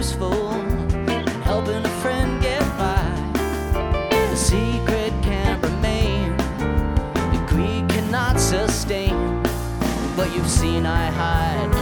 useful in helping a friend get by. The secret can't remain, the greed cannot sustain. But you've seen I hide